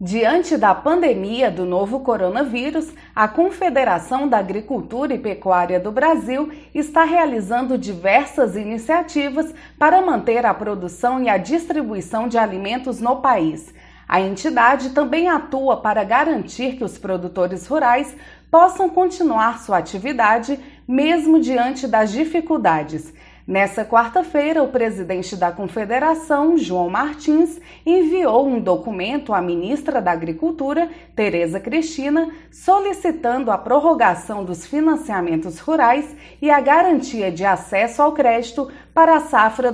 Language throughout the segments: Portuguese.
Diante da pandemia do novo coronavírus, a Confederação da Agricultura e Pecuária do Brasil está realizando diversas iniciativas para manter a produção e a distribuição de alimentos no país. A entidade também atua para garantir que os produtores rurais possam continuar sua atividade, mesmo diante das dificuldades. Nessa quarta-feira, o presidente da Confederação, João Martins, enviou um documento à ministra da Agricultura, Tereza Cristina, solicitando a prorrogação dos financiamentos rurais e a garantia de acesso ao crédito para a safra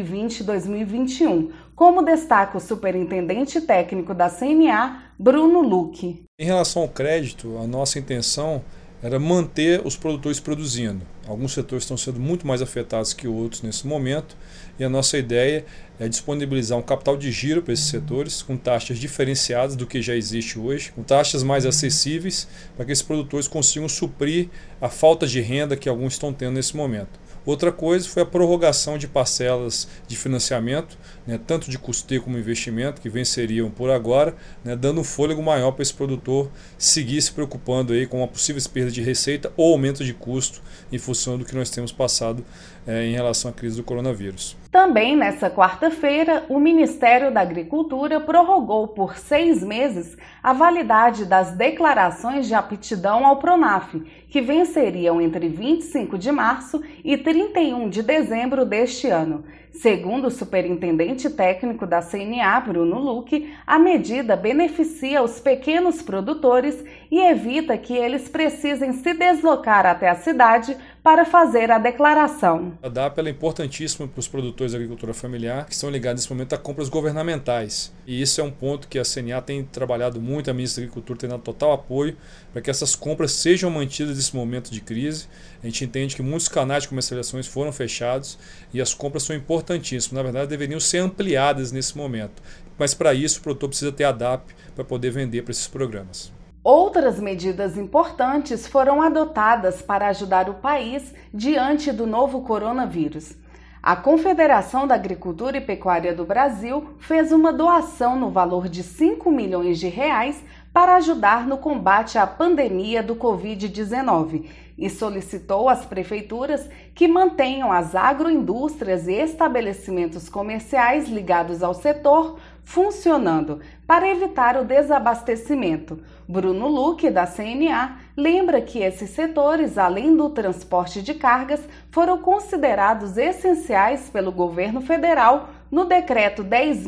2020-2021, como destaca o superintendente técnico da CNA, Bruno Luque. Em relação ao crédito, a nossa intenção era manter os produtores produzindo. Alguns setores estão sendo muito mais afetados que outros nesse momento e a nossa ideia é disponibilizar um capital de giro para esses setores com taxas diferenciadas do que já existe hoje, com taxas mais acessíveis para que esses produtores consigam suprir a falta de renda que alguns estão tendo nesse momento. Outra coisa foi a prorrogação de parcelas de financiamento, tanto de custeio como investimento, que venceriam por agora, dando um fôlego maior para esse produtor seguir se preocupando aí com uma possível perda de receita ou aumento de custo em função do que nós temos passado em relação à crise do coronavírus. Também nesta quarta-feira, o Ministério da Agricultura prorrogou por 6 meses a validade das declarações de aptidão ao PRONAF, que venceriam entre 25 de março e 31 de dezembro deste ano. Segundo o superintendente técnico da CNA, Bruno Luque, a medida beneficia os pequenos produtores e evita que eles precisem se deslocar até a cidade para fazer a declaração. A DAP é importantíssima para os produtores da agricultura familiar que estão ligados nesse momento a compras governamentais. E isso é um ponto que a CNA tem trabalhado muito, a ministra da Agricultura tem dado total apoio para que essas compras sejam mantidas nesse momento de crise. A gente entende que muitos canais de comercializações foram fechados e as compras são importantíssimas. Na verdade, deveriam ser ampliadas nesse momento. Mas para isso, o produtor precisa ter a DAP para poder vender para esses programas. Outras medidas importantes foram adotadas para ajudar o país diante do novo coronavírus. A Confederação da Agricultura e Pecuária do Brasil fez uma doação no valor de 5 milhões de reais para ajudar no combate à pandemia do Covid-19 e solicitou às prefeituras que mantenham as agroindústrias e estabelecimentos comerciais ligados ao setor funcionando para evitar o desabastecimento. Bruno Luque, da CNA, lembra que esses setores, além do transporte de cargas, foram considerados essenciais pelo governo federal no Decreto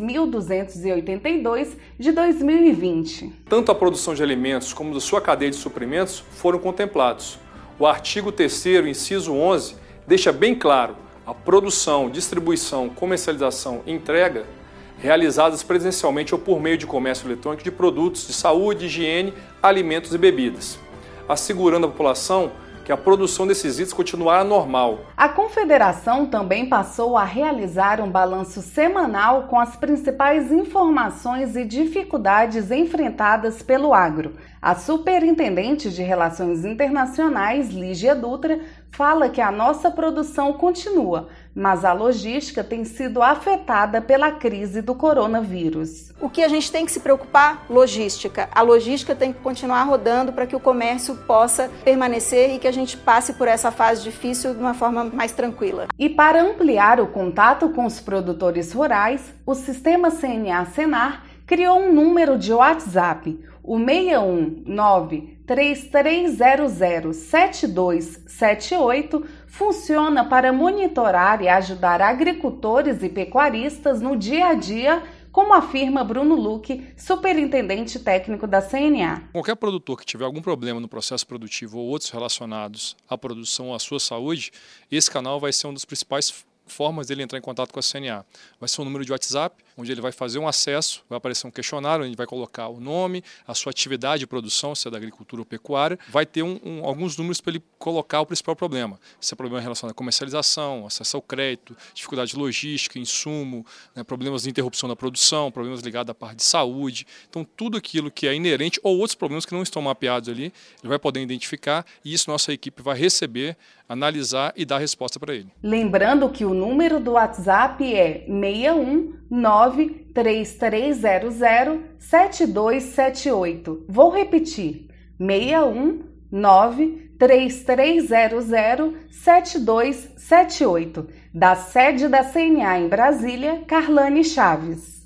10.282 de 2020. Tanto a produção de alimentos como da sua cadeia de suprimentos foram contemplados. O artigo 3º, inciso 11, deixa bem claro a produção, distribuição, comercialização e entrega realizadas presencialmente ou por meio de comércio eletrônico de produtos de saúde, higiene, alimentos e bebidas, assegurando à população que a produção desses itens continuará normal. A Confederação também passou a realizar um balanço semanal com as principais informações e dificuldades enfrentadas pelo agro. A superintendente de Relações Internacionais, Lígia Dutra, fala que a nossa produção continua, mas a logística tem sido afetada pela crise do coronavírus. O que a gente tem que se preocupar? Logística. A logística tem que continuar rodando para que o comércio possa permanecer e que a gente passe por essa fase difícil de uma forma mais tranquila. E para ampliar o contato com os produtores rurais, o Sistema CNA-Senar criou um número de WhatsApp, o 619-3300-7278, funciona para monitorar e ajudar agricultores e pecuaristas no dia a dia, como afirma Bruno Luque, superintendente técnico da CNA. Qualquer produtor que tiver algum problema no processo produtivo ou outros relacionados à produção ou à sua saúde, esse canal vai ser um dos principais formas dele entrar em contato com a CNA. Vai ser um número de WhatsApp, onde ele vai fazer um acesso, vai aparecer um questionário, onde ele vai colocar o nome, a sua atividade de produção, se é da agricultura ou pecuária, vai ter alguns números para ele colocar o principal problema. Se é problema relacionado à comercialização, acesso ao crédito, dificuldade logística, insumo, problemas de interrupção da produção, problemas ligados à parte de saúde. Então, tudo aquilo que é inerente ou outros problemas que não estão mapeados ali, ele vai poder identificar e isso nossa equipe vai receber, analisar e dar resposta para ele. Lembrando que o número do WhatsApp é 619-3300-7278. Vou repetir, 619-3300-7278. Da sede da CNA em Brasília, Carlane Chaves.